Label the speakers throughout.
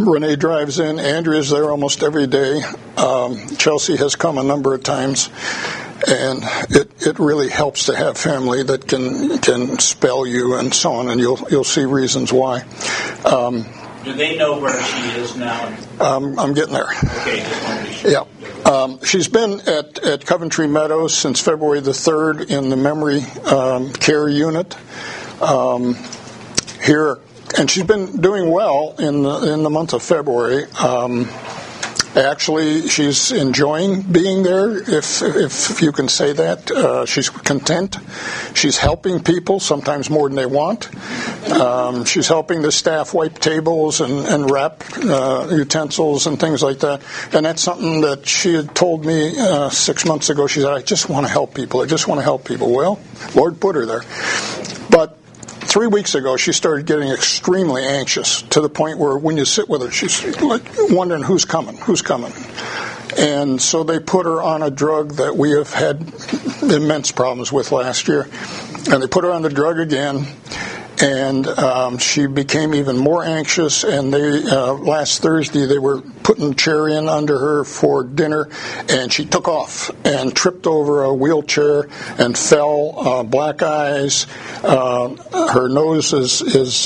Speaker 1: Renee drives in. Andrea's there almost every day. Chelsea has come a number of times. And it really helps to have family that can spell you and so on, and you'll see reasons why.
Speaker 2: Do they know where she is now?
Speaker 1: I'm getting there.
Speaker 2: Okay, just wanted to be sure.
Speaker 1: Yeah. She's been at Coventry Meadows since February the 3rd in the memory care unit here, and she's been doing well in the month of February. Actually, she's enjoying being there, if you can say that. She's content. She's helping people, sometimes more than they want. She's helping the staff wipe tables and wrap utensils and things like that. And that's something that she had told me 6 months ago. She said, I just want to help people. I just want to help people. Well, Lord put her there. But 3 weeks ago, she started getting extremely anxious to the point where when you sit with her, she's like wondering who's coming. And so they put her on a drug that we have had immense problems with last year. And they put her on the drug again. And she became even more anxious, and last Thursday they were putting cherry in under her for dinner, and she took off and tripped over a wheelchair and fell, black eyes. Her nose is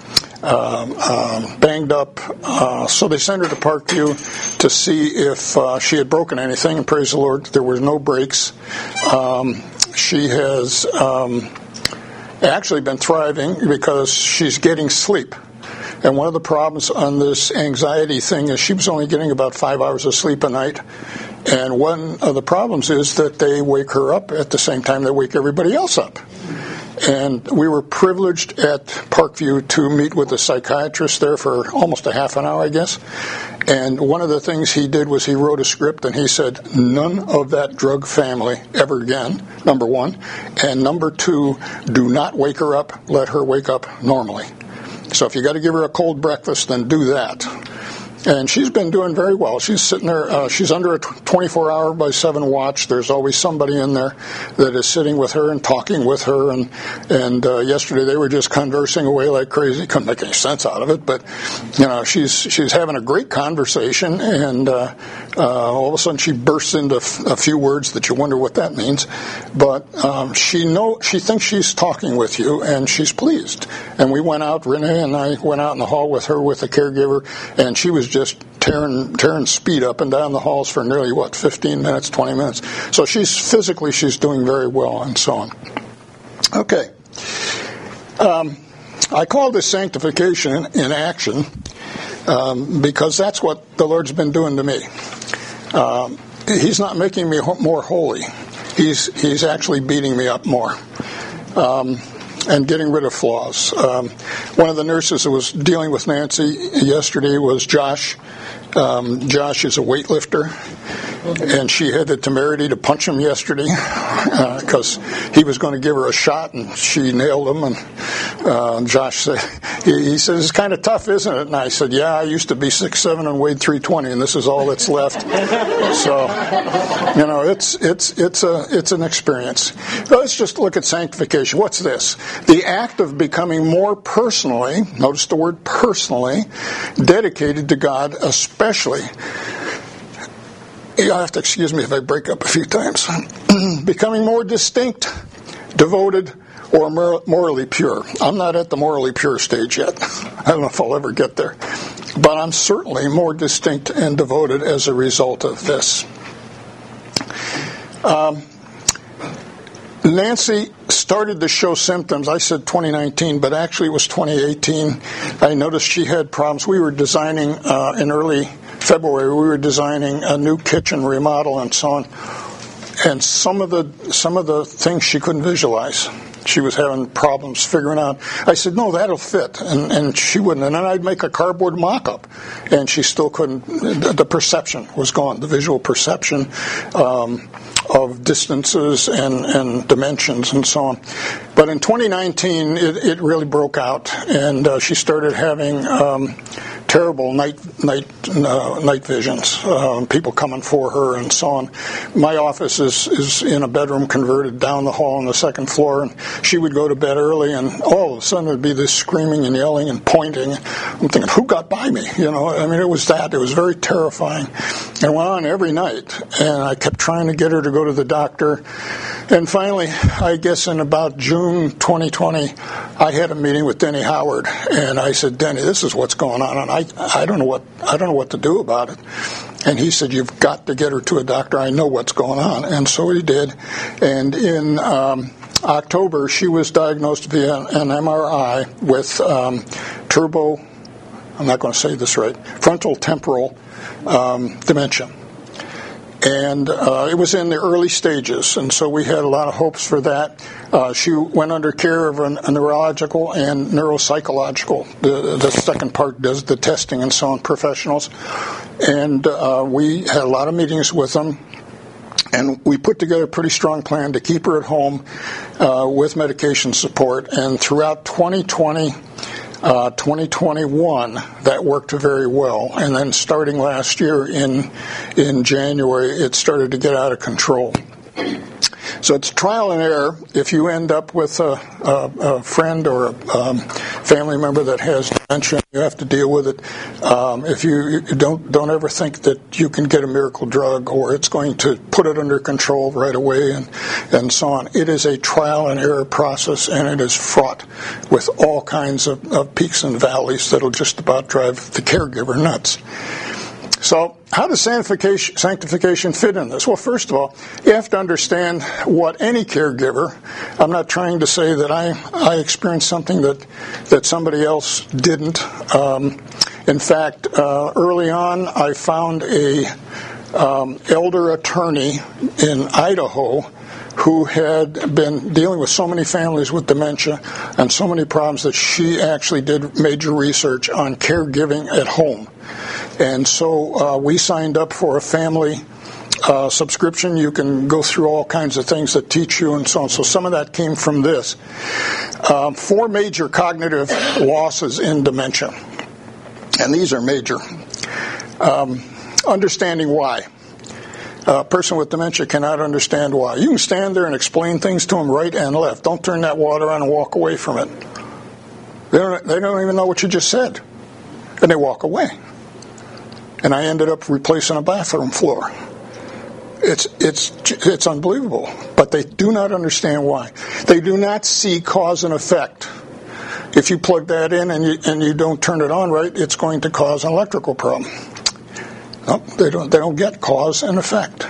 Speaker 1: banged up, so they sent her to Parkview to see if she had broken anything, and praise the Lord, there were no breaks. She has actually been thriving because she's getting sleep. And one of the problems on this anxiety thing is she was only getting about 5 hours of sleep a night. And one of the problems is that they wake her up at the same time they wake everybody else up. And we were privileged at Parkview to meet with a psychiatrist there for almost a half an hour, I guess. And one of the things he did was he wrote a script and he said, none of that drug family ever again, number one. And number two, do not wake her up. Let her wake up normally. So if you got to give her a cold breakfast, then do that. And she's been doing very well. She's sitting there. She's under a 24-hour by 7 watch. There's always somebody in there that is sitting with her and talking with her. And yesterday they were just conversing away like crazy. Couldn't make any sense out of it, but she's having a great conversation. And all of a sudden she bursts into a few words that you wonder what that means. But she thinks she's talking with you, and she's pleased. And we went out. Renee and I went out in the hall with her with a caregiver, and she was just tearing speed up and down the halls for nearly 15 minutes, 20 minutes. So she's doing very well, and so on. Okay. I call this sanctification in action because that's what the Lord's been doing to me. He's not making me more holy. He's actually beating me up more. And getting rid of flaws. One of the nurses who was dealing with Nancy yesterday was Josh. Josh is a weightlifter, and she had the temerity to punch him yesterday because he was going to give her a shot, and she nailed him. And Josh said, he says, it's kind of tough, isn't it? And I said, yeah, I used to be 6'7" and weighed 320, and this is all that's left. So, it's an experience. Let's just look at sanctification. What's this? The act of becoming more personally, notice the word personally, dedicated to God, especially. You'll have to excuse me if I break up a few times. Becoming more distinct, devoted, or morally pure. I'm not at the morally pure stage yet. I don't know if I'll ever get there. But I'm certainly more distinct and devoted as a result of this. Nancy started to show symptoms. I said 2019, but actually it was 2018. I noticed she had problems. We were designing in early February. We were designing a new kitchen remodel and so on. And some of the things she couldn't visualize. She was having problems figuring out. I said, no, that'll fit. And she wouldn't. And then I'd make a cardboard mock-up. And she still couldn't. The perception was gone. The visual perception of distances and dimensions and so on. But in 2019, it really broke out. And she started having terrible night visions, people coming for her and so on. My office is in a bedroom converted down the hall on the second floor, and she would go to bed early, and all of a sudden there'd be this screaming and yelling and pointing. I'm thinking, who got by me? It was that. It was very terrifying. It went on every night, and I kept trying to get her to go to the doctor. And finally, I guess in about June 2020, I had a meeting with Denny Howard, and I said, Denny, this is what's going on, and I don't know what to do about it. And he said, you've got to get her to a doctor. I know what's going on. And so he did. And in October, she was diagnosed via an MRI with I'm not going to say this right, frontal temporal dementia. And it was in the early stages, and so we had a lot of hopes for that. She went under care of a neurological and neuropsychological. The second part does the testing and so on, professionals. And we had a lot of meetings with them, and we put together a pretty strong plan to keep her at home with medication support. And throughout 2020, 2021, that worked very well. And then starting last year in January, it started to get out of control. So it's trial and error. If you end up with a friend or a family member that has dementia, you have to deal with it. If you don't ever think that you can get a miracle drug or it's going to put it under control right away and so on. It is a trial and error process, and it is fraught with all kinds of peaks and valleys that'll just about drive the caregiver nuts. So how does sanctification fit in this? Well, first of all, you have to understand what any caregiver, I'm not trying to say that I experienced something that somebody else didn't. In fact, early on, I found a elder attorney in Idaho who had been dealing with so many families with dementia and so many problems that she actually did major research on caregiving at home. And so we signed up for a family subscription. You can go through all kinds of things that teach you and so on. So some of that came from this. 4 major cognitive losses in dementia. And these are major. Understanding why. A person with dementia cannot understand why. You can stand there and explain things to them right and left. Don't turn that water on and walk away from it. They don't even know what you just said. And they walk away. And I ended up replacing a bathroom floor. It's unbelievable. But they do not understand why. They do not see cause and effect. If you plug that in and you don't turn it on right, it's going to cause an electrical problem. No, they don't get cause and effect.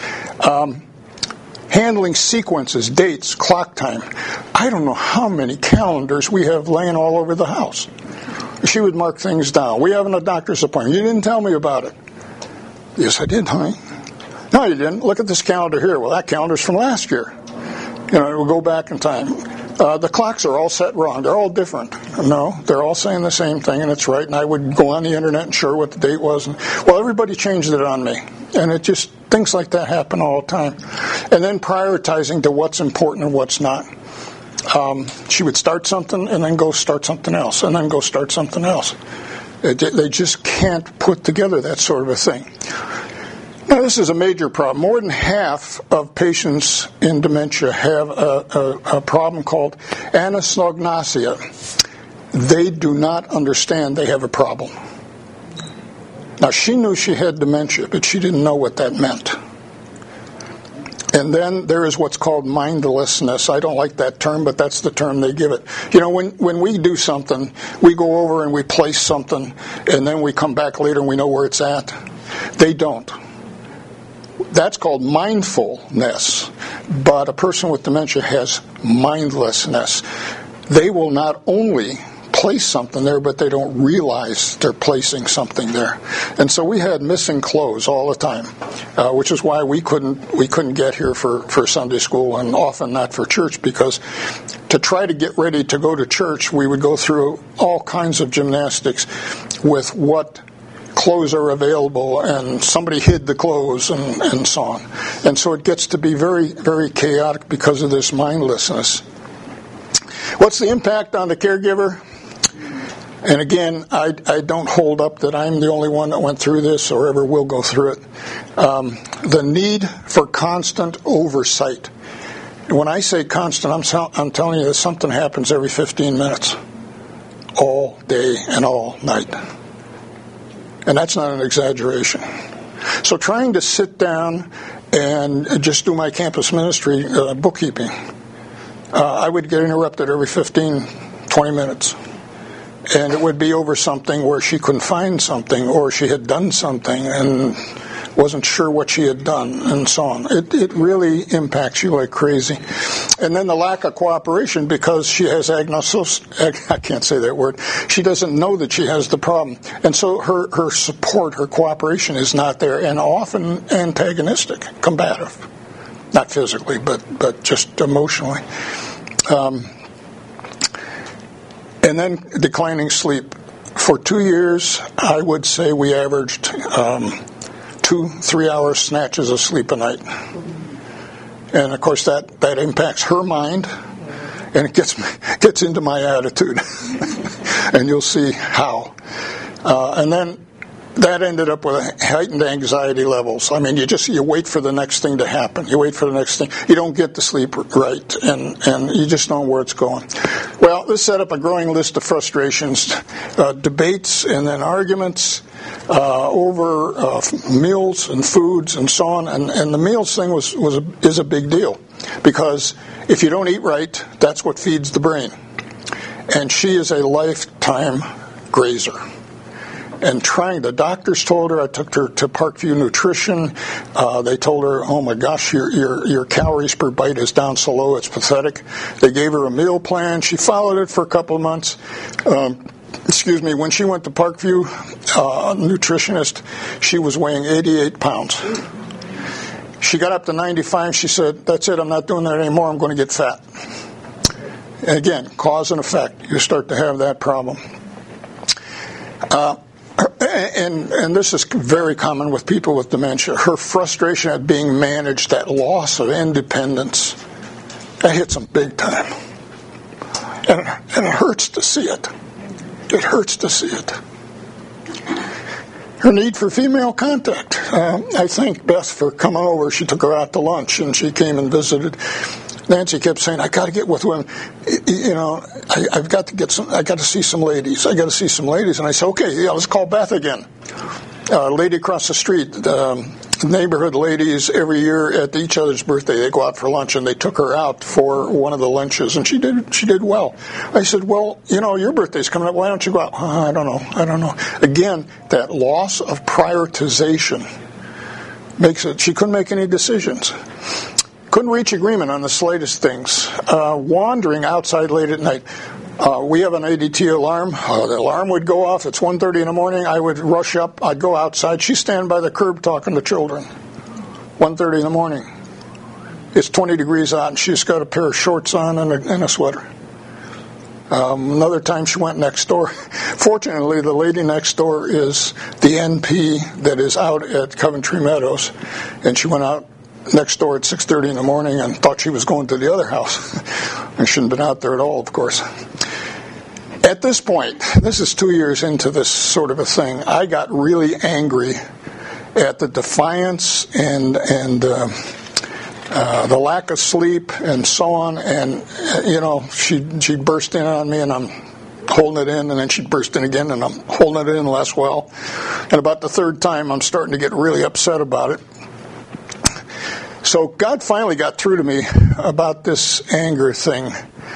Speaker 1: Handling sequences, dates, clock time. I don't know how many calendars we have laying all over the house. She would mark things down. We have a doctor's appointment. You didn't tell me about it. Yes, I did, honey. No, you didn't. Look at this calendar here. Well, that calendar's from last year. We'll go back in time. The clocks are all set wrong. They're all different. No, they're all saying the same thing, and it's right. And I would go on the internet and show her what the date was. And, well, everybody changed it on me. And it just, things like that happen all the time. And then prioritizing to what's important and what's not. She would start something and then go start something else and then go start something else. They just can't put together that sort of a thing. Now, this is a major problem. More than half of patients in dementia have a problem called anosognosia. They do not understand they have a problem. Now, she knew she had dementia, but she didn't know what that meant. And then there is what's called mindlessness. I don't like that term, but that's the term they give it. When we do something, we go over and we place something, and then we come back later and we know where it's at. They don't. That's called mindfulness. But a person with dementia has mindlessness. They will not only place something there, but they don't realize they're placing something there. And so we had missing clothes all the time, which is why we couldn't get here for Sunday school and often not for church, because to try to get ready to go to church, we would go through all kinds of gymnastics with what clothes are available, and somebody hid the clothes and so on. And so it gets to be very, very chaotic because of this mindlessness. What's the impact on the caregiver? And again, I don't hold up that I'm the only one that went through this or ever will go through it. The need for constant oversight. When I say constant, I'm telling you that something happens every 15 minutes, all day and all night. And that's not an exaggeration. So trying to sit down and just do my campus ministry bookkeeping, I would get interrupted every 15, 20 minutes. And it would be over something where she couldn't find something, or she had done something and wasn't sure what she had done, and so on. It really impacts you like crazy. And then the lack of cooperation because she has agnosis. I can't say that word. She doesn't know that she has the problem. And so her support, her cooperation is not there, and often antagonistic, combative. Not physically, but just emotionally. And then declining sleep. For 2 years, I would say we averaged 2-3 hour snatches of sleep a night. And of course that impacts her mind, and it gets into my attitude. And you'll see how. And then that ended up with heightened anxiety levels. I mean, you wait for the next thing to happen. You wait for the next thing. You don't get to sleep right, and you just don't know where it's going. Well, this set up a growing list of frustrations, debates, and then arguments over meals and foods and so on. And the meals thing is a big deal, because if you don't eat right, that's what feeds the brain. And she is a lifetime grazer. And the doctors told her, I took her to Parkview Nutrition. They told her, oh my gosh, your calories per bite is down so low, it's pathetic. They gave her a meal plan. She followed it for a couple of months. When she went to Parkview Nutritionist, she was weighing 88 pounds. She got up to 95. She said, that's it, I'm not doing that anymore. I'm going to get fat. And again, cause and effect. You start to have that problem. And this is very common with people with dementia. Her frustration at being managed, that loss of independence, that hits them big time. And it hurts to see it. It hurts to see it. Her need for female contact. I thank Beth for coming over. She took her out to lunch, and she came and visited. Nancy kept saying, I got to get with women. I've got to I got to see some ladies. I got to see some ladies. And I said, okay, yeah, let's call Beth again. A lady across the street, neighborhood ladies, every year at each other's birthday, they go out for lunch, and they took her out for one of the lunches, and she did well. I said, well, your birthday's coming up. Why don't you go out? I don't know. Again, that loss of prioritization makes it, she couldn't make any decisions. Couldn't reach agreement on the slightest things. Wandering outside late at night. We have an ADT alarm. The alarm would go off. It's 1:30 in the morning. I would rush up. I'd go outside. She'd stand by the curb talking to children. 1:30 in the morning. It's 20 degrees out, and she's got a pair of shorts on and a sweater. Another time she went next door. Fortunately, the lady next door is the NP that is out at Coventry Meadows, and she went out next door at 6:30 in the morning and thought she was going to the other house. I shouldn't have been out there at all, of course. At this point, this is 2 years into this sort of a thing, I got really angry at the defiance and the lack of sleep and so on. And, she'd burst in on me, and I'm holding it in, and then she'd burst in again, and I'm holding it in less well. And about the third time, I'm starting to get really upset about it. So God finally got through to me about this anger thing.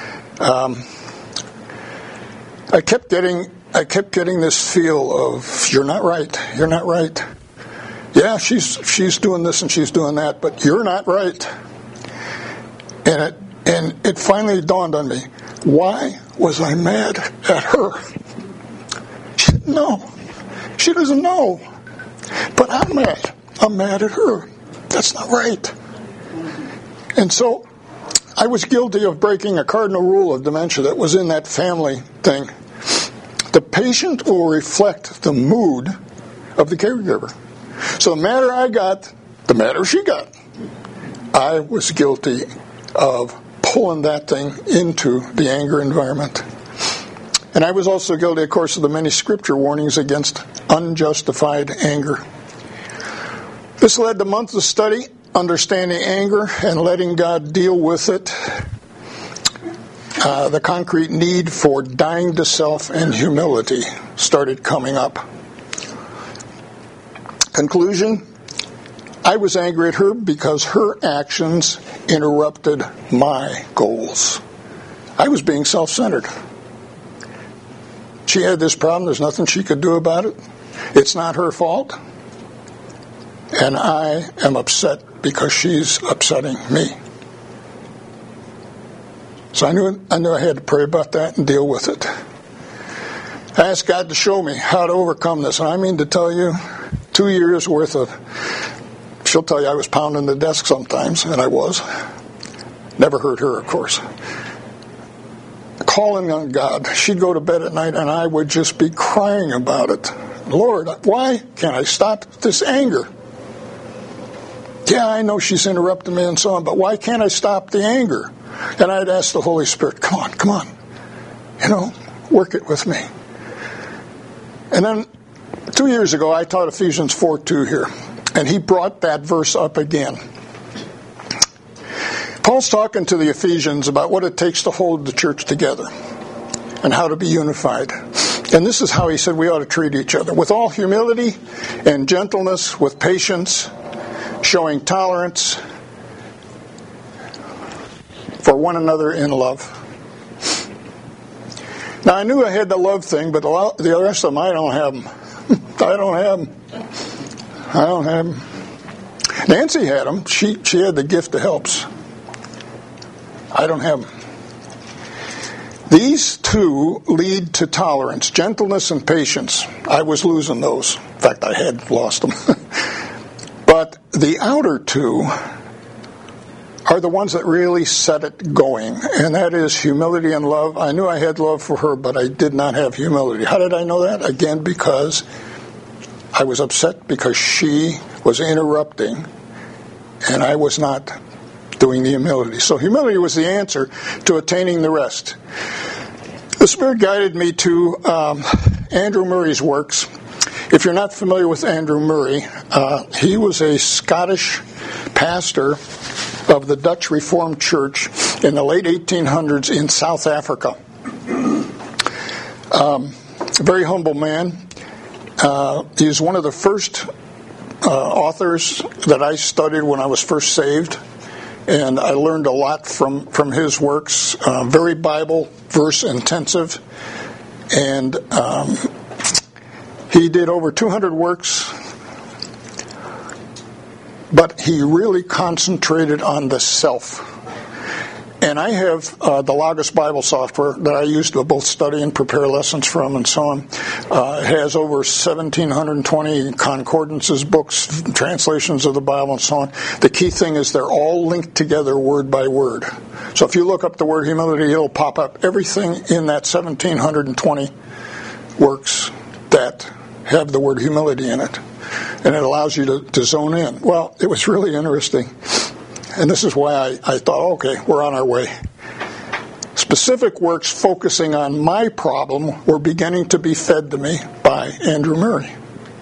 Speaker 1: I kept getting this feel of, you're not right. Yeah, she's doing this and she's doing that, but you're not right. And it finally dawned on me, why was I mad at her? She didn't know. She doesn't know. But I'm mad. I'm mad at her. That's not right. And so I was guilty of breaking a cardinal rule of dementia that was in that family thing. The patient will reflect the mood of the caregiver. So the madder I got, the madder she got. I was guilty of pulling that thing into the anger environment. And I was also guilty, of course, of the many scripture warnings against unjustified anger. This led to months of study, understanding anger, and letting God deal with it. The concrete need for dying to self and humility started coming up. Conclusion, I was angry at her because her actions interrupted my goals. I was being self-centered. She had this problem. There's nothing she could do about it. It's not her fault. And I am upset because she's upsetting me. So I knew I had to pray about that and deal with it. I asked God to show me how to overcome this. And I mean to tell you, 2 years worth of, she'll tell you I was pounding the desk sometimes, and I was. Never hurt her, of course. Calling on God. She'd go to bed at night and I would just be crying about it. Lord, why can't I stop this anger? Yeah, I know she's interrupting me and so on, but why can't I stop the anger? And I'd ask the Holy Spirit, come on. Work it with me. And then 2 years ago, I taught Ephesians 4:2 here. And he brought that verse up again. Paul's talking to the Ephesians about what it takes to hold the church together and how to be unified. And this is how he said we ought to treat each other. With all humility and gentleness, with patience, showing tolerance for one another in love. Now, I knew I had the love thing, but the rest of them, I don't have them. I don't have them. Nancy had them. She had the gift that helps. I don't have them. These two lead to tolerance, gentleness and patience. I was losing those. In fact, I had lost them. But the outer two are the ones that really set it going, and that is humility and love. I knew I had love for her, but I did not have humility. How did I know that? Again, because I was upset because she was interrupting, and I was not doing the humility. So humility was the answer to attaining the rest. The Spirit guided me to Andrew Murray's works. If you're not familiar with Andrew Murray, he was a Scottish pastor of the Dutch Reformed Church in the late 1800s in South Africa. A very humble man. He was one of the first authors that I studied when I was first saved, and I learned a lot from his works. Very Bible verse intensive, and he did over 200 works, but he really concentrated on the self. And I have the Logos Bible software that I use to both study and prepare lessons from and so on. It has over 1,720 concordances, books, translations of the Bible and so on. The key thing is they're all linked together word by word. So if you look up the word humility, it'll pop up everything in that 1,720 works that have the word humility in it. And it allows you to zone in. Well, it was really interesting. And this is why I thought, okay, we're on our way. Specific works focusing on my problem were beginning to be fed to me by Andrew Murray.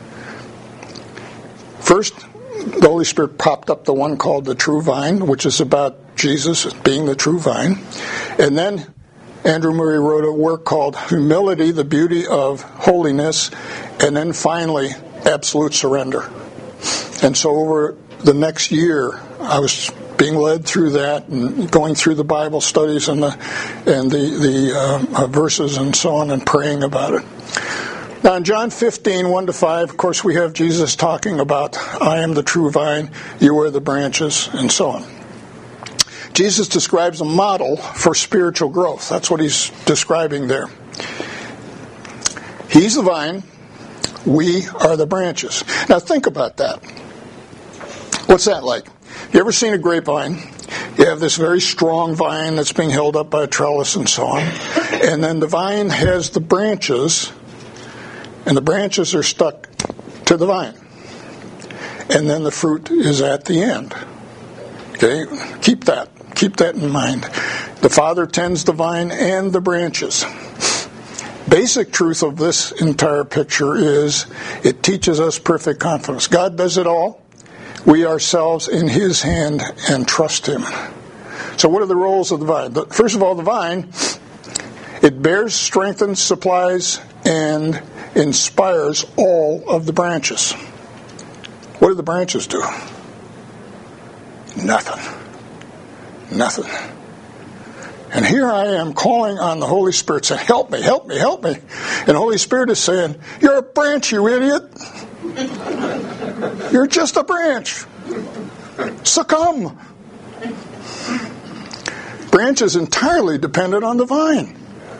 Speaker 1: First, the Holy Spirit popped up the one called The True Vine, which is about Jesus being the true vine. And then Andrew Murray wrote a work called Humility, the Beauty of Holiness. And then finally, Absolute Surrender. And so over the next year, I was being led through that and going through the Bible studies and the verses and so on and praying about it. Now in John 15, 1-5, of course we have Jesus talking about, I am the true vine, you are the branches, and so on. Jesus describes a model for spiritual growth. That's what he's describing there. He's the vine, we are the branches. Now think about that. What's that like? You ever seen a grapevine? You have this very strong vine that's being held up by a trellis and so on. And then the vine has the branches, and the branches are stuck to the vine. And then the fruit is at the end. Okay? Keep that in mind. The Father tends the vine and the branches. basic truth of this entire picture is it teaches us perfect confidence. God does it all. We ourselves in His hand and trust Him. So what are the roles of the vine? First of all, the vine, it bears, strengthens, supplies, and inspires all of the branches. What do the branches do? Nothing. And here I am calling on the Holy Spirit saying, help me, help me, help me. And the Holy Spirit is saying, you're a branch, you idiot. You're just a branch. Succumb. Branch is entirely dependent on the vine.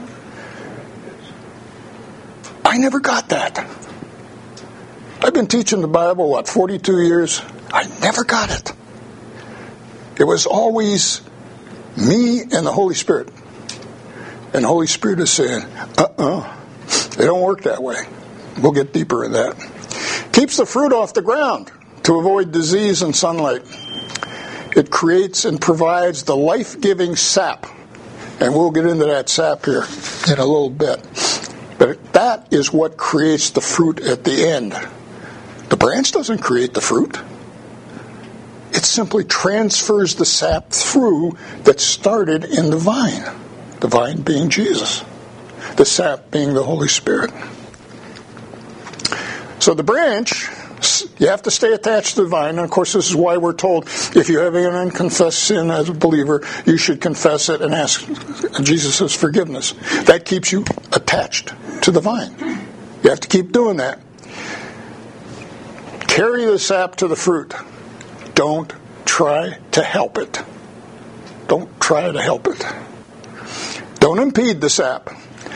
Speaker 1: I never got that. I've been teaching the Bible, 42 years? I never got it. It was always me and the Holy Spirit. And the Holy Spirit is saying, they don't work that way. We'll get deeper in that. Keeps the fruit off the ground to avoid disease and sunlight. It creates and provides the life-giving sap. And we'll get into that sap here in a little bit. But that is what creates the fruit at the end. The branch doesn't create the fruit. It simply transfers the sap through that started in the vine being Jesus, the sap being the Holy Spirit. So the branch, you have to stay attached to the vine, and of course this is why we're told if you have an unconfessed sin as a believer, you should confess it and ask Jesus' forgiveness. That keeps you attached to the vine. You have to keep doing that. Carry the sap to the fruit. Don't try to help it. Don't try to help it. Don't impede the sap.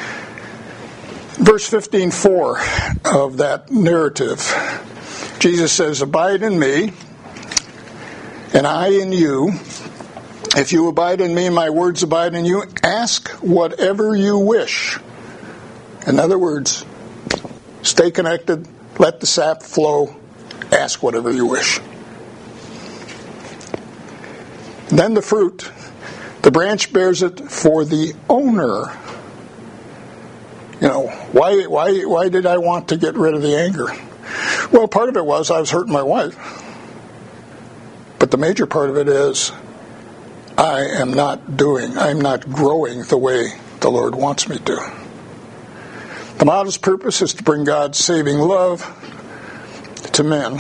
Speaker 1: Verse 15:4 of that narrative, Jesus says, abide in me, and I in you. If you abide in me, my words abide in you. Ask whatever you wish. In other words, stay connected, let the sap flow, ask whatever you wish. Then the fruit, the branch bears it for the owner. You know, why did I want to get rid of the anger? Well, part of it was I was hurting my wife. But the major part of it is I'm not growing the way the Lord wants me to. The model's purpose is to bring God's saving love to men.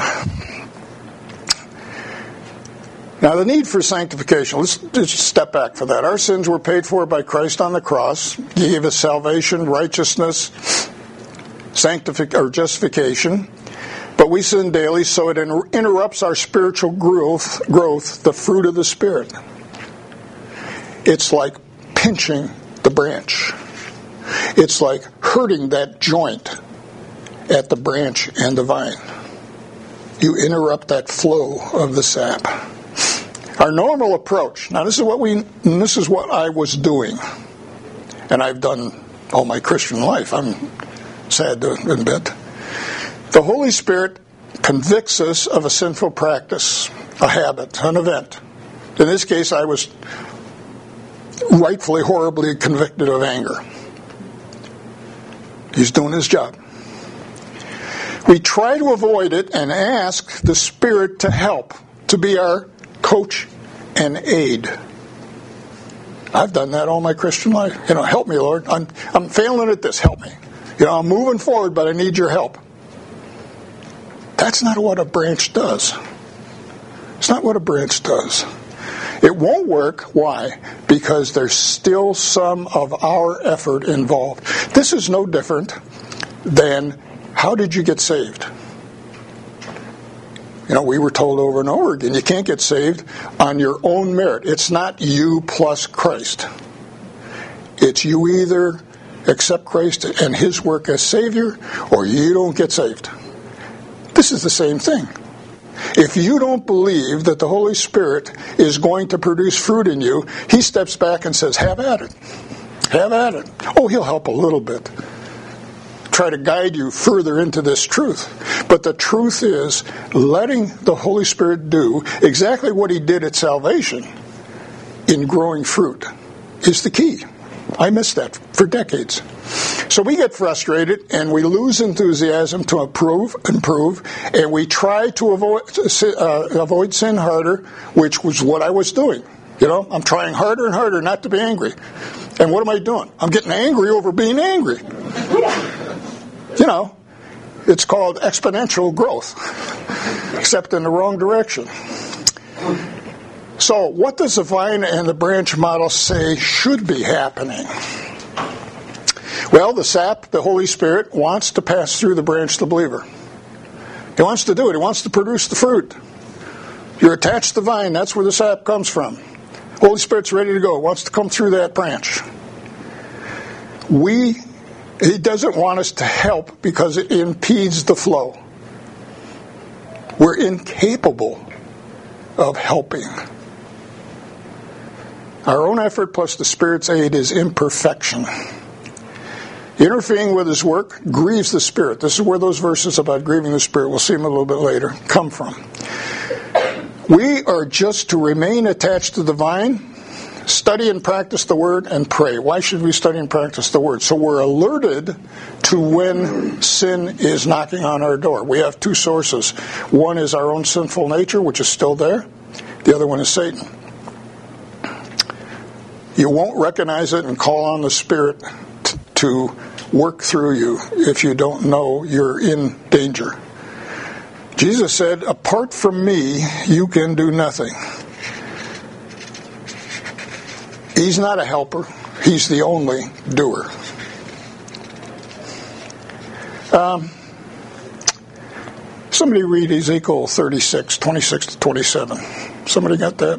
Speaker 1: Now, the need for sanctification, let's just step back for that. Our sins were paid for by Christ on the cross. He gave us salvation, righteousness, justification. But we sin daily, so it interrupts our spiritual growth, the fruit of the Spirit. It's like pinching the branch. It's like hurting that joint at the branch and the vine. You interrupt that flow of the sap. Our normal approach, now this is what I was doing, and I've done all my Christian life. I'm sad to admit. The Holy Spirit convicts us of a sinful practice, a habit, an event. In this case, I was rightfully, horribly convicted of anger. He's doing his job. We try to avoid it and ask the Spirit to help, to be our coach and aid. I've done that all my Christian life. Help me, Lord. I'm failing at this. Help me. I'm moving forward, but I need your help. That's not what a branch does. It's not what a branch does. It won't work. Why? Because there's still some of our effort involved. This is no different than how did you get saved? We were told over and over again, you can't get saved on your own merit. It's not you plus Christ. It's you either accept Christ and His work as Savior, or you don't get saved. This is the same thing. If you don't believe that the Holy Spirit is going to produce fruit in you, He steps back and says, have at it. Have at it. Oh, He'll help a little bit. Try to guide you further into this truth. But the truth is, letting the Holy Spirit do exactly what He did at salvation in growing fruit is the key. I missed that for decades. So we get frustrated and we lose enthusiasm to improve, and we try to avoid sin harder, which was what I was doing. I'm trying harder and harder not to be angry. And what am I doing? I'm getting angry over being angry. It's called exponential growth, except in the wrong direction. So what does the vine and the branch model say should be happening? Well, the sap, the Holy Spirit, wants to pass through the branch, the believer. He wants to do it. He wants to produce the fruit. You're attached to the vine. That's where the sap comes from. Holy Spirit's ready to go. He wants to come through that branch. He doesn't want us to help because it impedes the flow. We're incapable of helping. Our own effort plus the Spirit's aid is imperfection. Interfering with His work grieves the Spirit. This is where those verses about grieving the Spirit, we'll see them a little bit later, come from. We are just to remain attached to the vine, study and practice the Word, and pray. Why should we study and practice the Word? So we're alerted to when sin is knocking on our door. We have two sources. One is our own sinful nature, which is still there. The other one is Satan. You won't recognize it and call on the Spirit to work through you if you don't know you're in danger. Jesus said, apart from me, you can do nothing. He's not a helper. He's the only doer. Somebody read Ezekiel 36, 26 to 27. Somebody got that?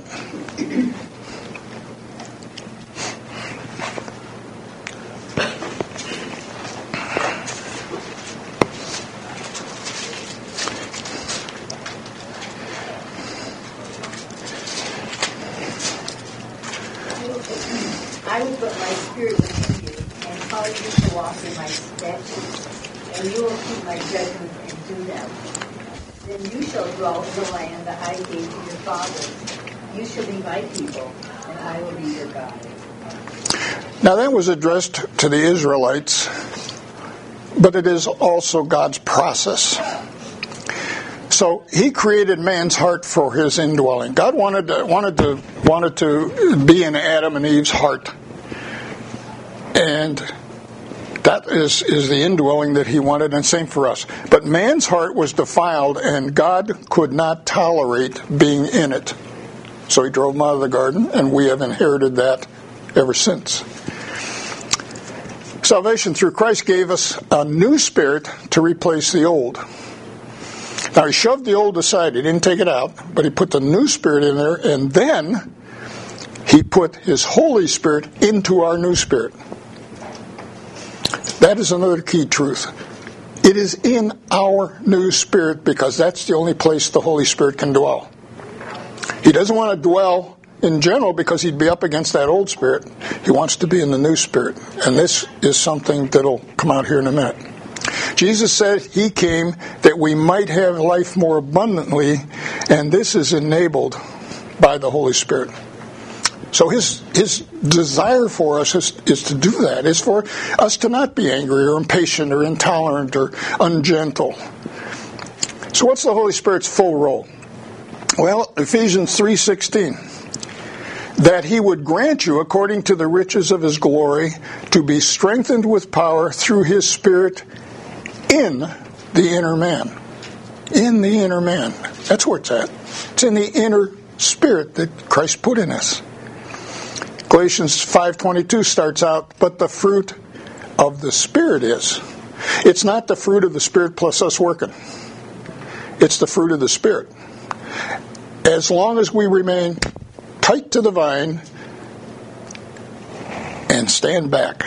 Speaker 3: I will put my spirit within you and cause you to walk in my statutes, and you will keep my judgments and do them. Then you shall dwell in the land that I gave to your fathers. You shall be my people, and I will be your God.
Speaker 1: Now that was addressed to the Israelites, but it is also God's process. So He created man's heart for His indwelling. God wanted to be in Adam and Eve's heart, and that is the indwelling that He wanted, and same for us. But man's heart was defiled, and God could not tolerate being in it. So He drove him out of the garden, and we have inherited that ever since. Salvation through Christ gave us a new spirit to replace the old. Now, He shoved the old aside. He didn't take it out, but He put the new spirit in there, and then He put His Holy Spirit into our new spirit. That is another key truth. It is in our new spirit because that's the only place the Holy Spirit can dwell. He doesn't want to dwell in general because He'd be up against that old spirit. He wants to be in the new spirit, and this is something that'll come out here in a minute. Jesus said He came that we might have life more abundantly, and this is enabled by the Holy Spirit. So His desire for us is to do that, is for us to not be angry or impatient or intolerant or ungentle. So what's the Holy Spirit's full role? Well, Ephesians 3:16. That He would grant you, according to the riches of His glory, to be strengthened with power through His Spirit in the inner man. In the inner man. That's where it's at. It's in the inner spirit that Christ put in us. Galatians 5:22 starts out, but the fruit of the Spirit is. It's not the fruit of the Spirit plus us working. It's the fruit of the Spirit. As long as we remain tight to the vine and stand back,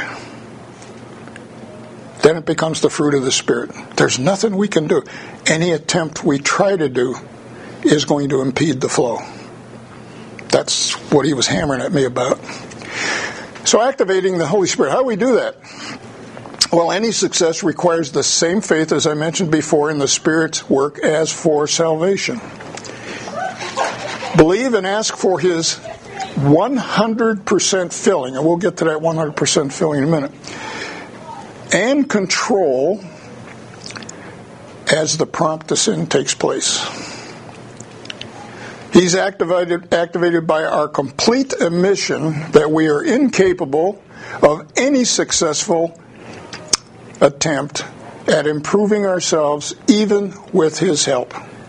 Speaker 1: then it becomes the fruit of the Spirit. There's nothing we can do. Any attempt we try to do is going to impede the flow. That's what he was hammering at me about. So activating the Holy Spirit, how do we do that? Well, any success requires the same faith, as I mentioned before, in the Spirit's work as for salvation. Believe and ask for His 100% filling, and we'll get to that 100% filling in a minute, and control as the prompt to sin takes place. He's activated by our complete admission that we are incapable of any successful attempt at improving ourselves, even with His help.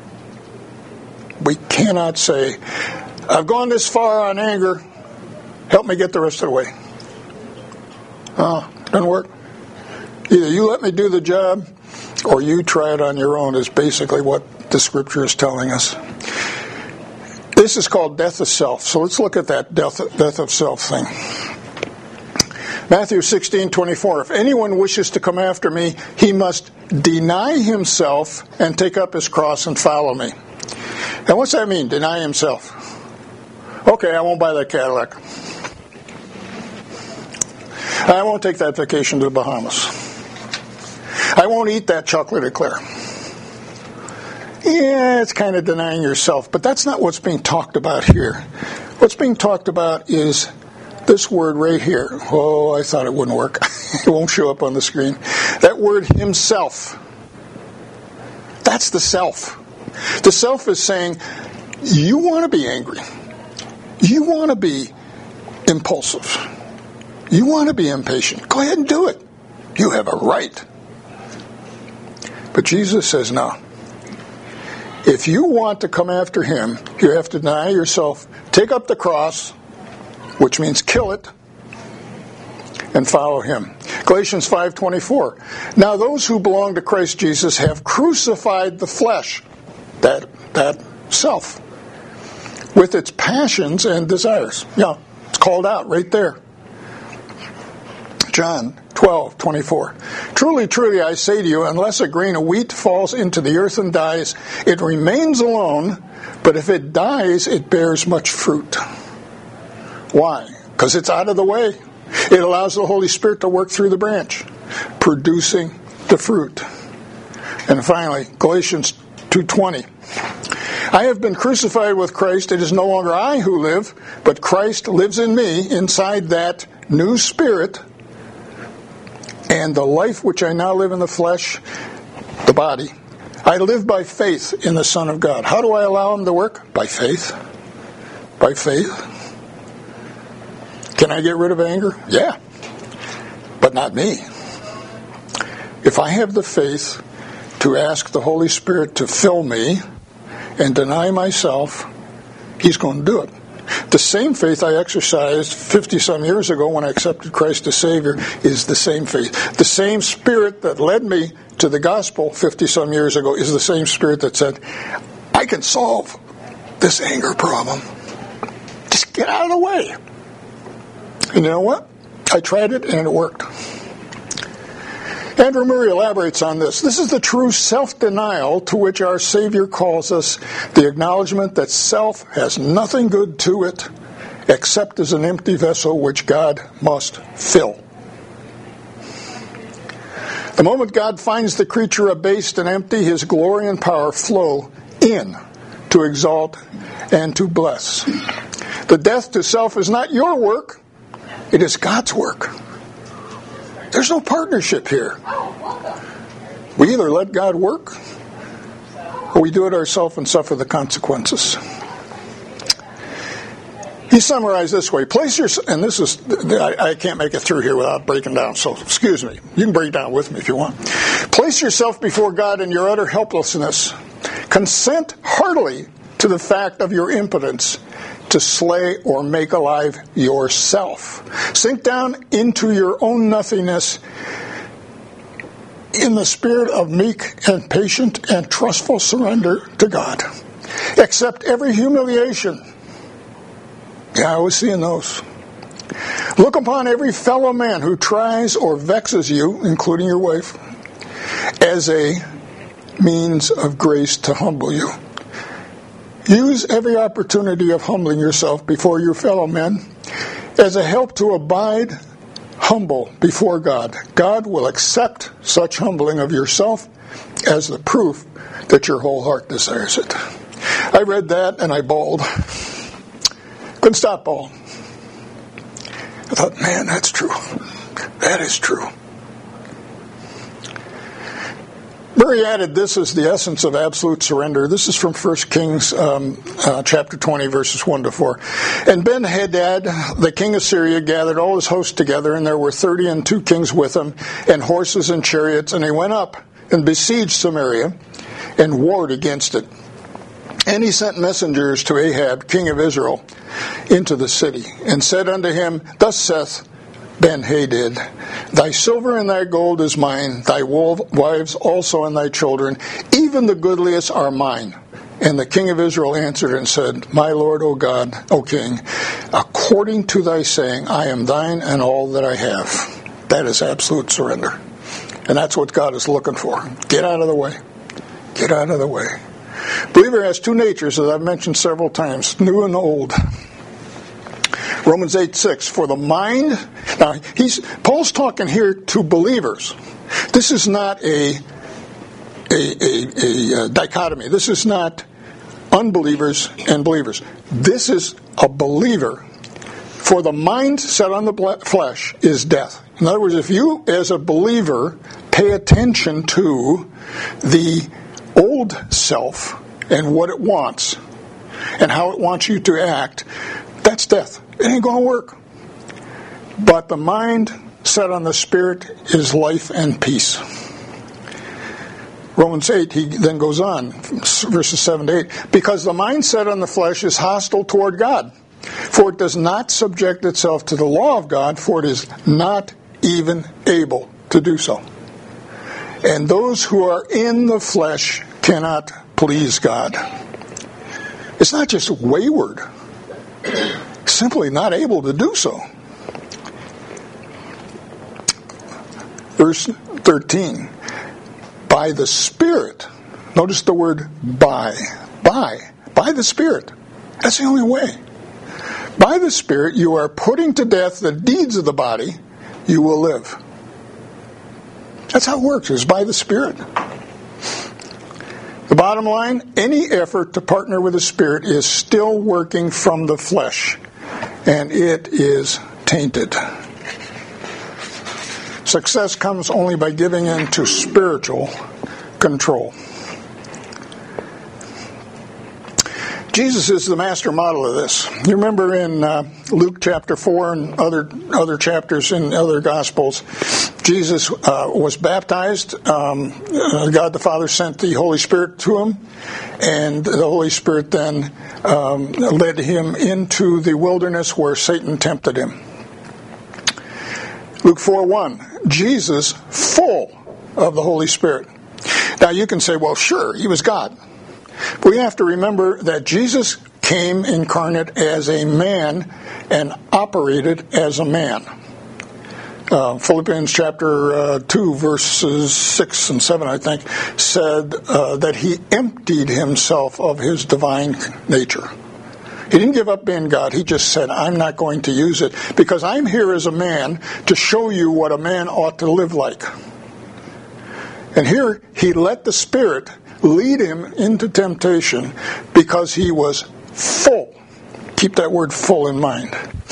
Speaker 1: We cannot say, I've gone this far on anger, help me get the rest of the way. Doesn't work. Either you let me do the job, or you try it on your own, is basically what the Scripture is telling us. This is called death of self. So let's look at that death of self thing. Matthew 16:24. If anyone wishes to come after me, he must deny himself and take up his cross and follow me. And what's that mean, deny himself? Okay, I won't buy that Cadillac. I won't take that vacation to the Bahamas. I won't eat that chocolate eclair. Yeah, it's kind of denying yourself, but that's not what's being talked about here. What's being talked about is this word right here. Oh, I thought it wouldn't work. It won't show up on the screen. That word himself. That's the self. The self is saying, you want to be angry. You want to be impulsive. You want to be impatient. Go ahead and do it. You have a right. But Jesus says, no. If you want to come after Him, you have to deny yourself, take up the cross, which means kill it, and follow Him. Galatians 5:24. Now those who belong to Christ Jesus have crucified the flesh, that self, with its passions and desires. Yeah, it's called out right there. John 12:24. Truly, truly, I say to you, unless a grain of wheat falls into the earth and dies, it remains alone, but if it dies, it bears much fruit. Why? Because it's out of the way. It allows the Holy Spirit to work through the branch, producing the fruit. And finally, Galatians 2:20. I have been crucified with Christ. It is no longer I who live, but Christ lives in me, inside that new spirit. And the life which I now live in the flesh, the body, I live by faith in the Son of God. How do I allow Him to work? By faith. By faith. Can I get rid of anger? Yeah. But not me. If I have the faith to ask the Holy Spirit to fill me and deny myself, He's going to do it. The same faith I exercised 50-some years ago when I accepted Christ as Savior is the same faith. The same Spirit that led me to the gospel 50-some years ago is the same Spirit that said, I can solve this anger problem. Just get out of the way. And you know what? I tried it and it worked. Andrew Murray elaborates on this. This is the true self-denial to which our Savior calls us, the acknowledgement that self has nothing good to it except as an empty vessel which God must fill. The moment God finds the creature abased and empty, His glory and power flow in to exalt and to bless. The death to self is not your work, it is God's work. There's no partnership here. We either let God work or we do it ourselves and suffer the consequences. He summarized this way. Place your, and this is, I can't make it through here without breaking down, so excuse me. You can break down with me if you want. Place yourself before God in your utter helplessness. Consent heartily to the fact of your impotence to slay or make alive yourself. Sink down into your own nothingness in the spirit of meek and patient and trustful surrender to God. Accept every humiliation. Yeah, I was seeing those. Look upon every fellow man who tries or vexes you, including your wife, as a means of grace to humble you. Use every opportunity of humbling yourself before your fellow men as a help to abide humble before God. God will accept such humbling of yourself as the proof that your whole heart desires it. I read that and I bawled. Couldn't stop Paul. I thought, man, that's true. That is true. Murray added, this is the essence of absolute surrender. This is from 1 Kings chapter 20, verses 1 to 4. And Ben-Hadad, the king of Syria, gathered all his hosts together, and there were 32 kings with him, and horses and chariots, and he went up and besieged Samaria and warred against it. And he sent messengers to Ahab, king of Israel, into the city, and said unto him, Thus saith Ben-Hadad, Thy silver and thy gold is mine, thy wives also and thy children, even the goodliest are mine. And the king of Israel answered and said, My Lord, O God, O king, according to thy saying, I am thine and all that I have. That is absolute surrender. And that's what God is looking for. Get out of the way. Get out of the way. Believer has two natures, as I've mentioned several times, new and old. Romans 8:6, for the mind. Now, Paul's talking here to believers. This is not a dichotomy. This is not unbelievers and believers. This is a believer. For the mind set on the flesh is death. In other words, if you, as a believer, pay attention to the old self and what it wants and how it wants you to act, that's death. It ain't going to work. But the mind set on the Spirit is life and peace. Romans 8, he then goes on, verses 7 to 8, because the mind set on the flesh is hostile toward God, for it does not subject itself to the law of God, for it is not even able to do so. And those who are in the flesh cannot please God. It's not just wayward. Simply not able to do so. Verse 13. By the Spirit. Notice the word by. By the Spirit. That's the only way. By the Spirit you are putting to death the deeds of the body, you will live. That's how it works, is by the Spirit. The bottom line, any effort to partner with the Spirit is still working from the flesh, and it is tainted. Success comes only by giving in to spiritual control. Jesus is the master model of this. You remember in Luke chapter 4 and other chapters in other Gospels, Jesus was baptized. God the Father sent the Holy Spirit to him, and the Holy Spirit then led him into the wilderness where Satan tempted him. Luke 4:1, Jesus full of the Holy Spirit. Now you can say, well, sure, he was God. But we have to remember that Jesus came incarnate as a man and operated as a man. Philippians chapter 2, verses 6 and 7, I think, said that he emptied himself of his divine nature. He didn't give up being God. He just said, I'm not going to use it because I'm here as a man to show you what a man ought to live like. And here he let the Spirit lead him into temptation because he was full. Keep that word full in mind.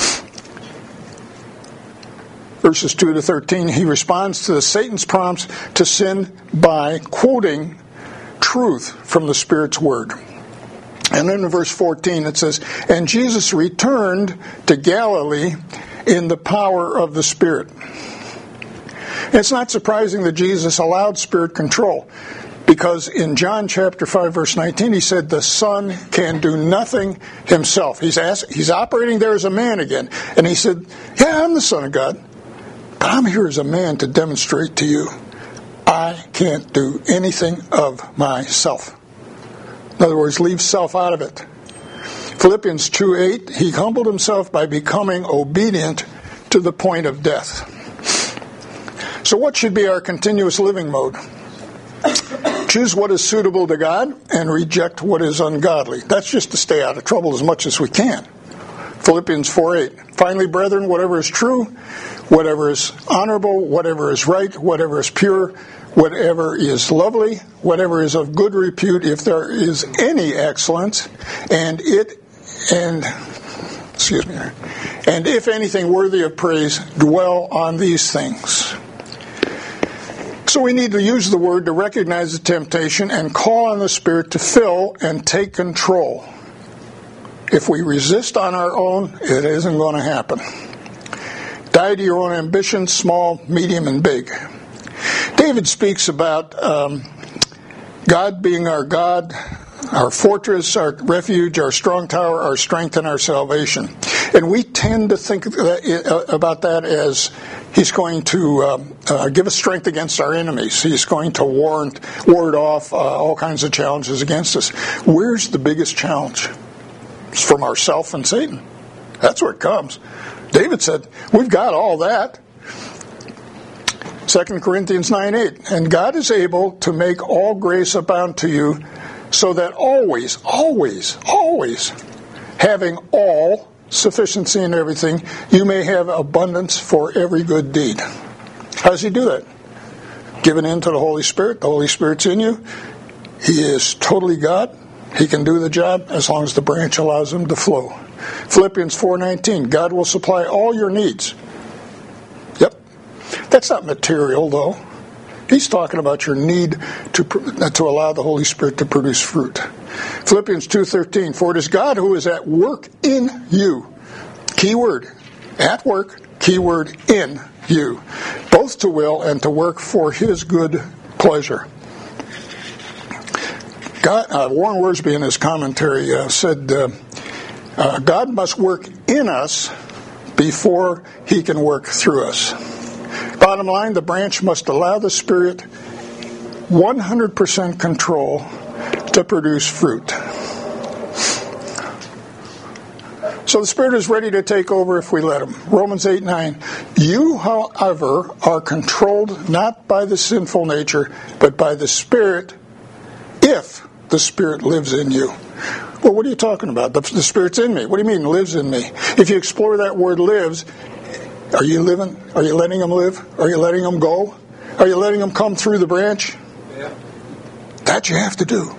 Speaker 1: Verses 2 to 13, he responds to Satan's prompts to sin by quoting truth from the Spirit's word. And then in verse 14 it says, and Jesus returned to Galilee in the power of the Spirit. It's not surprising that Jesus allowed Spirit control, because in John chapter 5 verse 19 he said the Son can do nothing himself. He's operating there as a man again. And he said, yeah, I'm the Son of God, but I'm here as a man to demonstrate to you I can't do anything of myself. In other words, leave self out of it. Philippians 2:8, he humbled himself by becoming obedient to the point of death. So what should be our continuous living mode? Choose what is suitable to God and reject what is ungodly. That's just to stay out of trouble as much as we can. Philippians 4:8. Finally, brethren, whatever is true, whatever is honorable, whatever is right, whatever is pure, whatever is lovely, whatever is of good repute, if there is any excellence, and Excuse me. And if anything worthy of praise, dwell on these things. So we need to use the word to recognize the temptation and call on the Spirit to fill and take control. If we resist on our own, it isn't going to happen. Die to your own ambitions, small, medium, and big. David speaks about God being our God, our fortress, our refuge, our strong tower, our strength, and our salvation. And we tend to think about that as He's going to give us strength against our enemies. He's going to ward off all kinds of challenges against us. Where's the biggest challenge? It's from ourself and Satan. That's where it comes. David said, we've got all that. 2 Corinthians 9:8. And God is able to make all grace abound to you, so that always, always, always, having all sufficiency in everything, you may have abundance for every good deed. How does He do that? Given in to the Holy Spirit. The Holy Spirit's in you. He is totally God. He can do the job as long as the branch allows Him to flow. Philippians 4:19. God will supply all your needs. Yep. That's not material, though. He's talking about your need to allow the Holy Spirit to produce fruit. Philippians 2:13, for it is God who is at work in you. Key word, at work, key word, in you. Both to will and to work for His good pleasure. Warren Wiersbe in his commentary said, God must work in us before He can work through us. Bottom line, the branch must allow the Spirit 100% control to produce fruit. So the Spirit is ready to take over if we let Him. Romans 8:9. You, however, are controlled not by the sinful nature, but by the Spirit, if the Spirit lives in you. Well, what are you talking about? The Spirit's in me. What do you mean, lives in me? If you explore that word lives, are you living? Are you letting Him live? Are you letting Him go? Are you letting Him come through the branch? Yeah. That you have to do.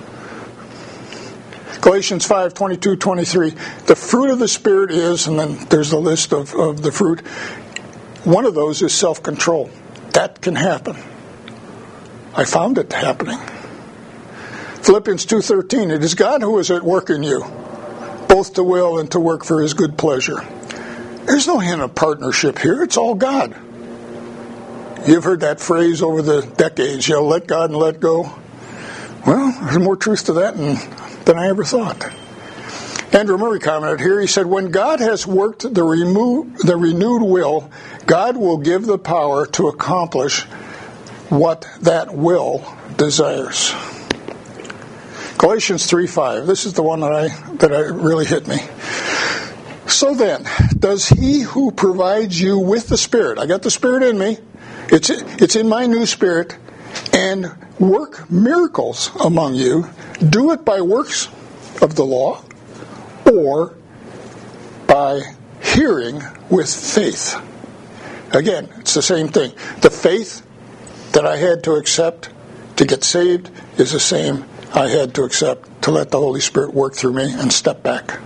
Speaker 1: Galatians 5:22-23. The fruit of the Spirit is, and then there's a list of the fruit. One of those is self-control. That can happen. I found it happening. Philippians 2:13. It is God who is at work in you, both to will and to work for His good pleasure. There's no hint of partnership here. It's all God. You've heard that phrase over the decades, let God and let go. Well, there's more truth to that than I ever thought. Andrew Murray commented here, he said, when God has worked the renewed will, God will give the power to accomplish what that will desires. Galatians 3:5. This is the one that really hit me. So then, does He who provides you with the Spirit, I got the Spirit in me, it's in my new spirit, and work miracles among you, do it by works of the law or by hearing with faith? Again, it's the same thing. The faith that I had to accept to get saved is the same I had to accept to let the Holy Spirit work through me and step back.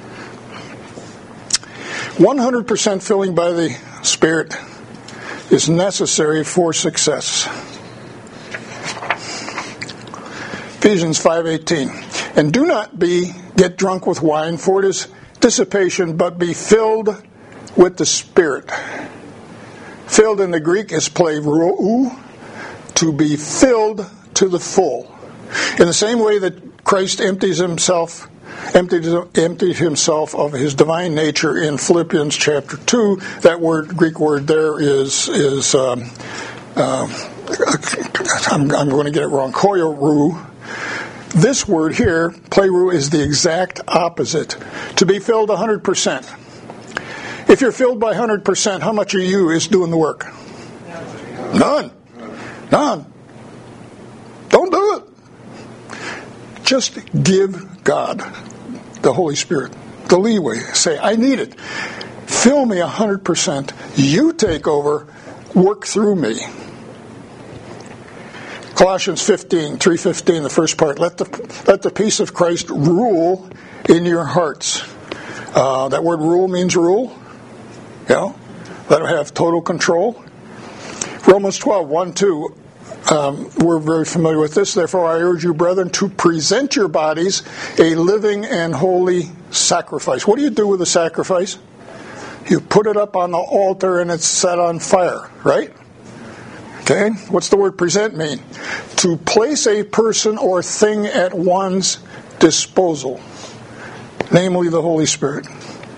Speaker 1: 100% filling by the Spirit is necessary for success. Ephesians 5:18. And do not get drunk with wine, for it is dissipation, but be filled with the Spirit. Filled in the Greek is plerou, to be filled to the full. In the same way that Christ emptied himself of His divine nature in Philippians chapter 2, that Greek word there is I'm going to get it wrong, koiorou. This word here, plerou, is the exact opposite. To be filled 100%. If you're filled by 100%, how much of you is doing the work? None. Don't do it. Just give God, the Holy Spirit, the leeway. Say, I need it. Fill me 100%. You take over. Work through me. Colossians 3:15, the first part. Let the peace of Christ rule in your hearts. That word rule means rule. Let him have total control. Romans 12, 1, 2. We're very familiar with this. Therefore, I urge you, brethren, to present your bodies a living and holy sacrifice. What do you do with a sacrifice? You put it up on the altar and it's set on fire, right? Okay, what's the word present mean? To place a person or thing at one's disposal, namely the Holy Spirit.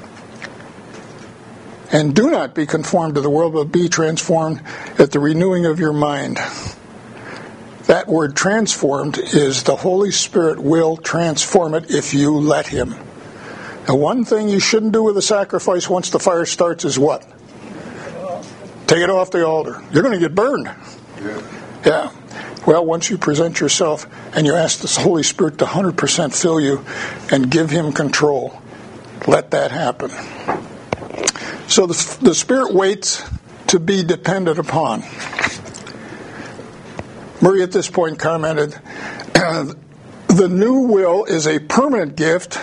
Speaker 1: And do not be conformed to the world, but be transformed at the renewing of your mind. That word transformed is the Holy Spirit will transform it if you let Him. The one thing you shouldn't do with a sacrifice once the fire starts is what? Take it off the altar. You're going to get burned. Yeah. Well, once you present yourself and you ask the Holy Spirit to 100% fill you and give Him control, let that happen. So the Spirit waits to be depended upon. Murray at this point commented, the new will is a permanent gift,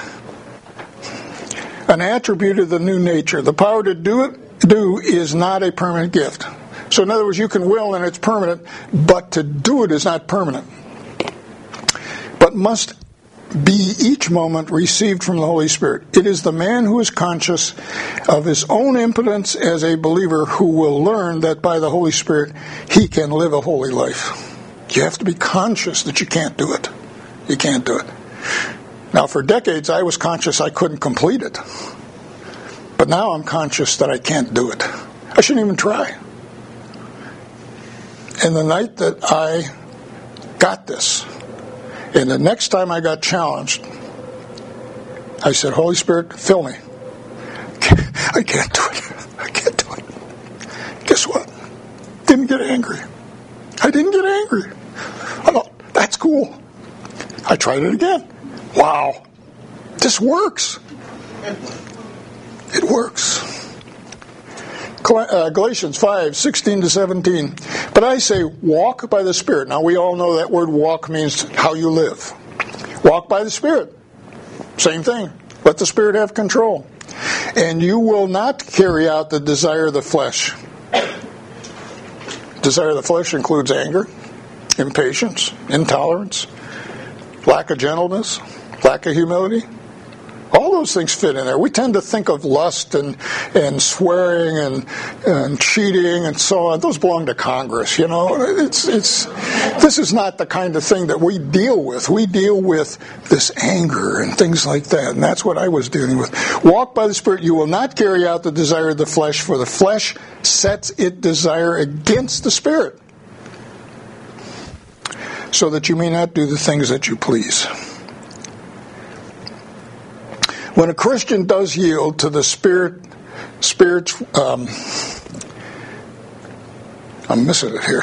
Speaker 1: an attribute of the new nature. The power to do is not a permanent gift. So in other words, you can will and it's permanent, but to do it is not permanent. But must be each moment received from the Holy Spirit. It is the man who is conscious of his own impotence as a believer who will learn that by the Holy Spirit he can live a holy life. You have to be conscious that you can't do it. You can't do it. Now, for decades, I was conscious I couldn't complete it. But now I'm conscious that I can't do it. I shouldn't even try. And the night that I got this, and the next time I got challenged, I said, Holy Spirit, fill me. I can't do it. I can't do it. Guess what? Didn't get angry. I didn't get angry. I thought, that's cool. I tried it again. Wow. This works. It works. Galatians 5, 16 to 17. But I say, walk by the Spirit. Now, we all know that word walk means how you live. Walk by the Spirit. Same thing. Let the Spirit have control. And you will not carry out the desire of the flesh. Desire of the flesh includes anger, impatience, intolerance, lack of gentleness, lack of humility. All those things fit in there. We tend to think of lust and swearing and cheating and so on. Those belong to Congress, you know. This is not the kind of thing that we deal with. We deal with this anger and things like that, and that's what I was dealing with. Walk by the Spirit. You will not carry out the desire of the flesh, for the flesh sets its desire against the Spirit, so that you may not do the things that you please. When a Christian does yield to the Spirit's, I'm missing it here,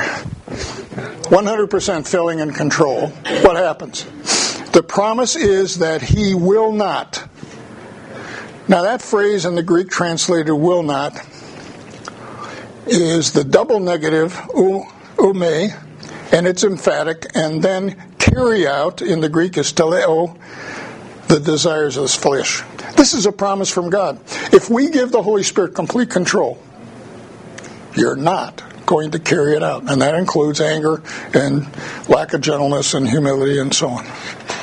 Speaker 1: 100% filling and control, what happens? The promise is that he will not. Now that phrase in the Greek translated will not is the double negative, ume, and it's emphatic, and then carry out in the Greek is teleo, the desires of the flesh. This is a promise from God. If we give the Holy Spirit complete control, you're not going to carry it out. And that includes anger and lack of gentleness and humility and so on.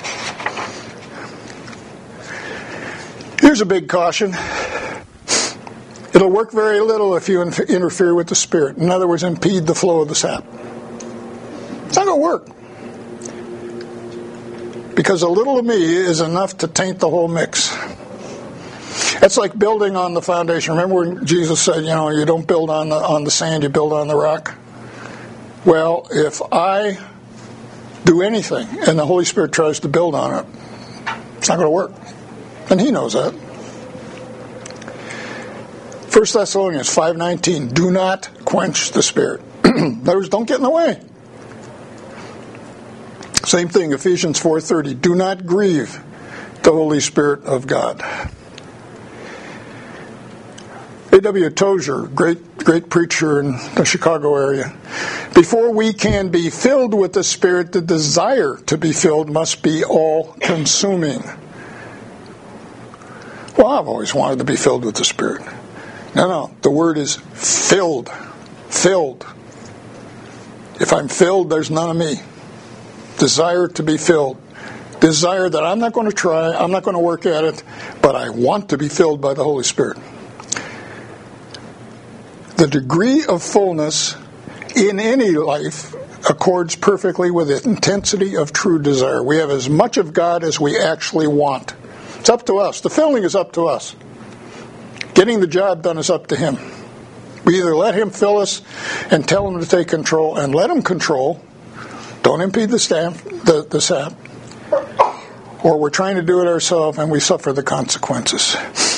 Speaker 1: Here's a big caution. It'll work very little if you interfere with the Spirit. In other words, impede the flow of the sap. It's not going to work. Because a little of me is enough to taint the whole mix. It's like building on the foundation. Remember when Jesus said, you don't build on the sand, you build on the rock? Well, if I do anything and the Holy Spirit tries to build on it, it's not going to work. And He knows that. 1 Thessalonians 5:19, do not quench the Spirit. In other words, don't get in the way. Same thing, Ephesians 4:30. Do not grieve the Holy Spirit of God. A.W. Tozer, great preacher in the Chicago area. Before we can be filled with the Spirit, the desire to be filled must be all-consuming. Well, I've always wanted to be filled with the Spirit. No. The word is filled. Filled. If I'm filled, there's none of me. Desire to be filled. Desire that I'm not going to try, I'm not going to work at it, but I want to be filled by the Holy Spirit. The degree of fullness in any life accords perfectly with the intensity of true desire. We have as much of God as we actually want. It's up to us. The filling is up to us. Getting the job done is up to Him. We either let Him fill us and tell Him to take control and let Him control. Don't impede the sap. Or we're trying to do it ourselves and we suffer the consequences.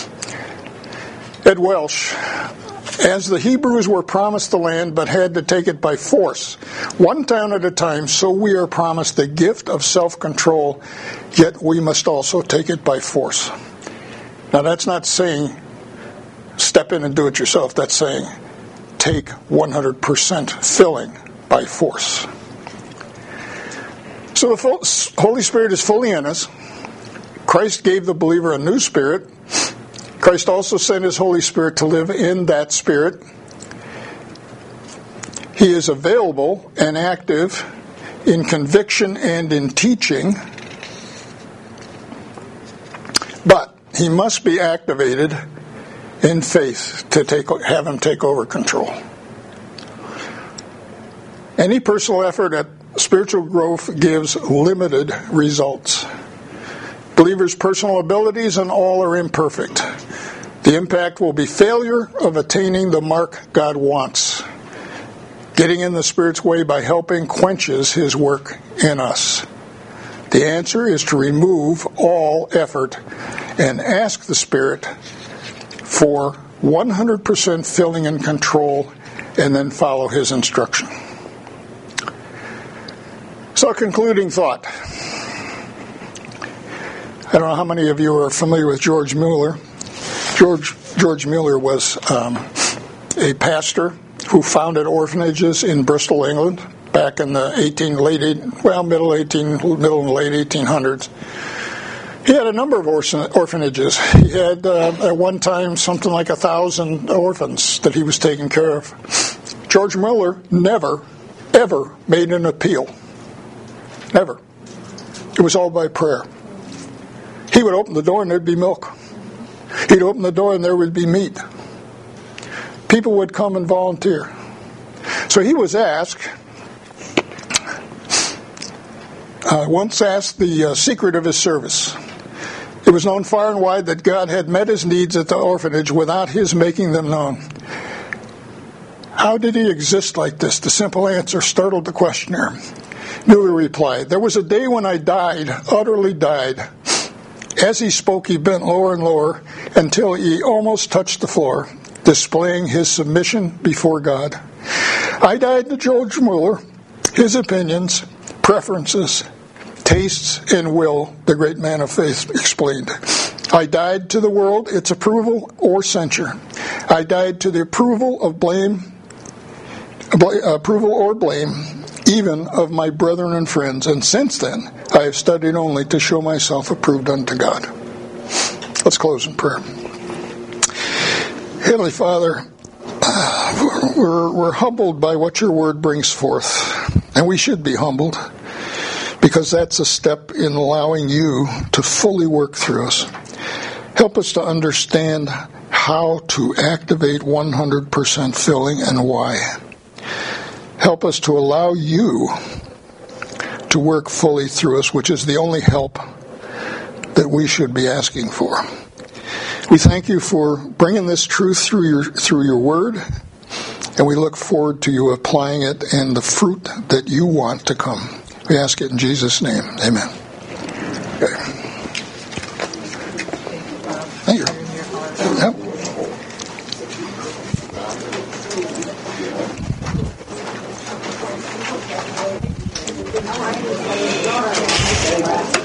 Speaker 1: Ed Welsh, as the Hebrews were promised the land but had to take it by force, one town at a time, so we are promised the gift of self-control, yet we must also take it by force. Now that's not saying step in and do it yourself. That's saying take 100% filling by force. So the Holy Spirit is fully in us. Christ gave the believer a new spirit. Christ also sent His Holy Spirit to live in that spirit. He is available and active in conviction and in teaching, but He must be activated in faith to have Him take over control. Any personal effort at spiritual growth gives limited results. Believers' personal abilities and all are imperfect. The impact will be failure of attaining the mark God wants. Getting in the Spirit's way by helping quenches His work in us. The answer is to remove all effort and ask the Spirit for 100% filling and control, and then follow His instruction. So, concluding thought. I don't know how many of you are familiar with George Mueller. George Mueller was a pastor who founded orphanages in Bristol, England, back in the middle and late 1800s. He had a number of orphanages. He had at one time something like 1,000 orphans that he was taking care of. George Mueller never, ever made an appeal. Never. It was all by prayer. He would open the door and there'd be milk. He'd open the door and there would be meat. People would come and volunteer. So he was once asked the secret of his service. It was known far and wide that God had met his needs at the orphanage without his making them known. How did he exist like this? The simple answer startled the questioner. Mueller replied, "There was a day when I died, utterly died. As he spoke, he bent lower and lower until he almost touched the floor, displaying his submission before God. I died to George Mueller, his opinions, preferences, tastes, and will," the great man of faith explained. "I died to the world, its approval or censure. I died to the approval or blame, even of my brethren and friends, and since then I have studied only to show myself approved unto God." Let's close in prayer. Heavenly Father, we're humbled by what your word brings forth, and we should be humbled, because that's a step in allowing you to fully work through us. Help us to understand how to activate 100% filling and why. Help us to allow you to work fully through us, which is the only help that we should be asking for. We thank you for bringing this truth through your word, and we look forward to you applying it and the fruit that you want to come. We ask it in Jesus' name. Amen. Okay. Thank you. Yep.